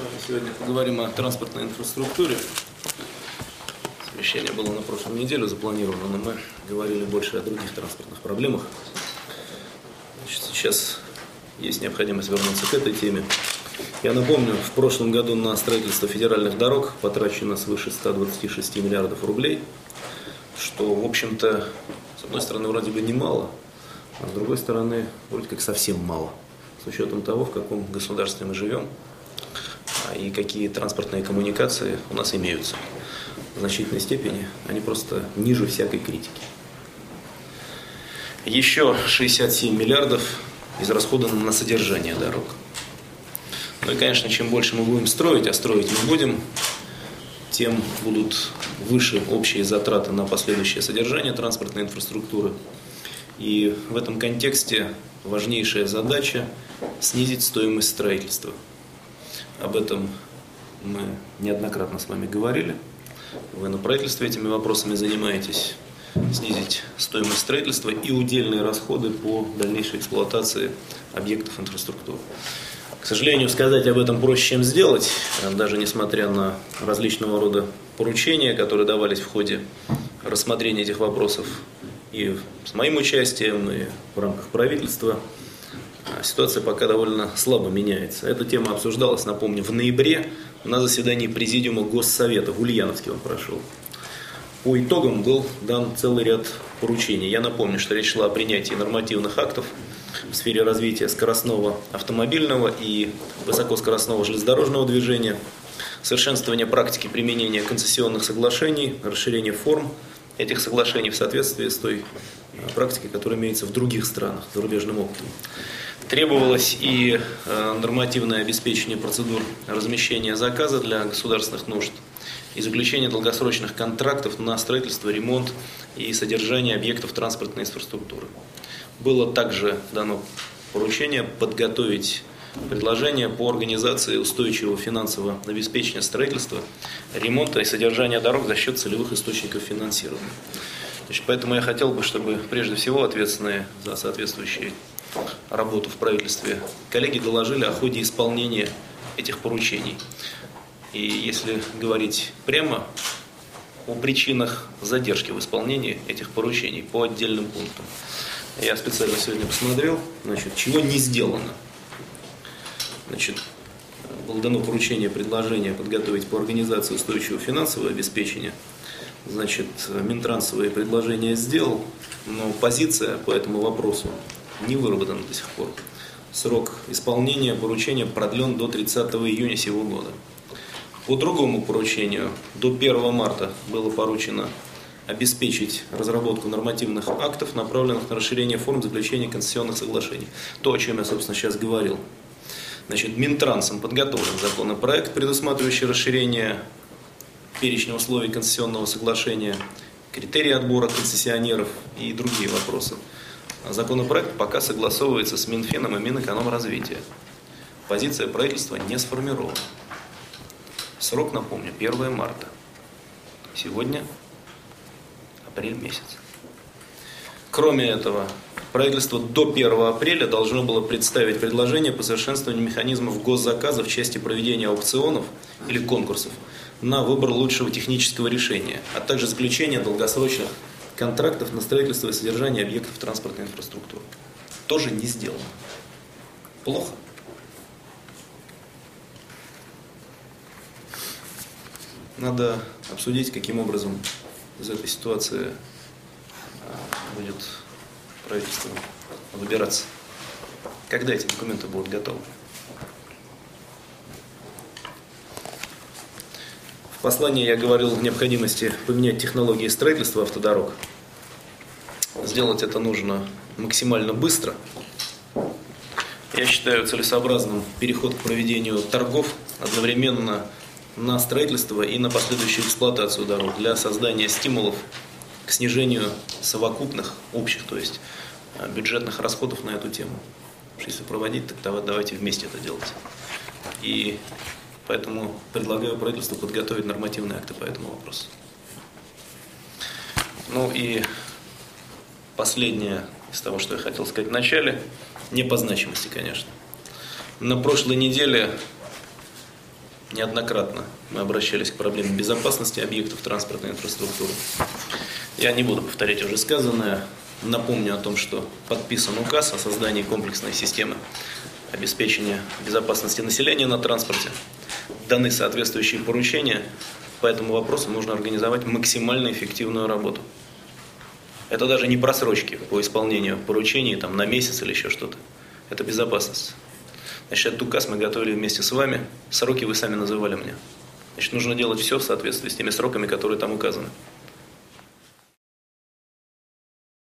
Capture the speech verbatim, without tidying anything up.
Сегодня поговорим о транспортной инфраструктуре. Совещание было на прошлой неделе запланировано, но мы говорили больше о других транспортных проблемах. Значит, сейчас есть необходимость вернуться к этой теме. Я напомню, в прошлом году на строительство федеральных дорог потрачено свыше ста двадцати шести миллиардов рублей, что, в общем-то, с одной стороны, вроде бы немало, а с другой стороны, вроде как совсем мало, с учетом того, в каком государстве мы живем и какие транспортные коммуникации у нас имеются. В значительной степени они просто ниже всякой критики. Еще шестьдесят семь миллиардов израсходовано на содержание дорог. Ну и, конечно, чем больше мы будем строить, а строить мы будем, тем будут выше общие затраты на последующее содержание транспортной инфраструктуры. И в этом контексте важнейшая задача – снизить стоимость строительства. Об этом мы неоднократно с вами говорили. Вы на правительстве этими вопросами занимаетесь. Снизить стоимость строительства и удельные расходы по дальнейшей эксплуатации объектов инфраструктуры. К сожалению, сказать об этом проще, чем сделать, даже несмотря на различного рода поручения, которые давались в ходе рассмотрения этих вопросов и с моим участием, и в рамках правительства. Ситуация пока довольно слабо меняется. Эта тема обсуждалась, напомню, в ноябре на заседании Президиума Госсовета. В Ульяновске он прошел. По итогам был дан целый ряд поручений. Я напомню, что речь шла о принятии нормативных актов в сфере развития скоростного автомобильного и высокоскоростного железнодорожного движения, совершенствование практики применения концессионных соглашений, расширение форм этих соглашений в соответствии с той практикой, которая имеется в других странах, зарубежным опытом. Требовалось и нормативное обеспечение процедур размещения заказа для государственных нужд и заключение долгосрочных контрактов на строительство, ремонт и содержание объектов транспортной инфраструктуры. Было также дано поручение подготовить предложение по организации устойчивого финансового обеспечения строительства, ремонта и содержания дорог за счет целевых источников финансирования. Значит, поэтому я хотел бы, чтобы прежде всего ответственные за соответствующие работу в правительстве коллеги доложили о ходе исполнения этих поручений. И если говорить прямо о причинах задержки в исполнении этих поручений по отдельным пунктам. Я специально сегодня посмотрел, значит, чего не сделано. Значит, было дано поручение, предложение подготовить по организации устойчивого финансового обеспечения. Значит, Минтранс свои предложения сделал, но позиция по этому вопросу не выработана до сих пор. Срок исполнения поручения продлен до тридцатого июня сего года. По другому поручению до первого марта было поручено обеспечить разработку нормативных актов, направленных на расширение форм заключения концессионных соглашений. То, о чем я, собственно, сейчас говорил. Значит, Минтрансом подготовлен законопроект, предусматривающий расширение перечня условий концессионного соглашения, критерии отбора концессионеров и другие вопросы. Законопроект пока согласовывается с Минфином и Минэкономразвития. Позиция правительства не сформирована. Срок, напомню, первого марта. Сегодня апрель месяц. Кроме этого, правительство до первого апреля должно было представить предложение по совершенствованию механизмов госзаказа в части проведения аукционов или конкурсов на выбор лучшего технического решения, а также заключение долгосрочных контрактов на строительство и содержание объектов транспортной инфраструктуры. Тоже не сделано. Плохо. Надо обсудить, каким образом из этой ситуации будет правительство выбираться. Когда эти документы будут готовы? В послании я говорил о необходимости поменять технологии строительства автодорог. Сделать это нужно максимально быстро. Я считаю целесообразным переход к проведению торгов одновременно на строительство и на последующую эксплуатацию дорог для создания стимулов к снижению совокупных, общих, то есть бюджетных расходов на эту тему. Потому что если проводить, так давайте вместе это делать. И поэтому предлагаю правительству подготовить нормативные акты по этому вопросу. Ну и последнее из того, что я хотел сказать в начале, не по значимости, конечно. На прошлой неделе неоднократно мы обращались к проблеме безопасности объектов транспортной инфраструктуры. Я не буду повторять уже сказанное. Напомню о том, что подписан указ о создании комплексной системы обеспечения безопасности населения на транспорте. Даны соответствующие поручения. По этому вопросу нужно организовать максимально эффективную работу. Это даже не просрочки по исполнению поручений там, на месяц или еще что-то. Это безопасность. Значит, этот указ мы готовили вместе с вами. Сроки вы сами называли мне. Значит, нужно делать все в соответствии с теми сроками, которые там указаны.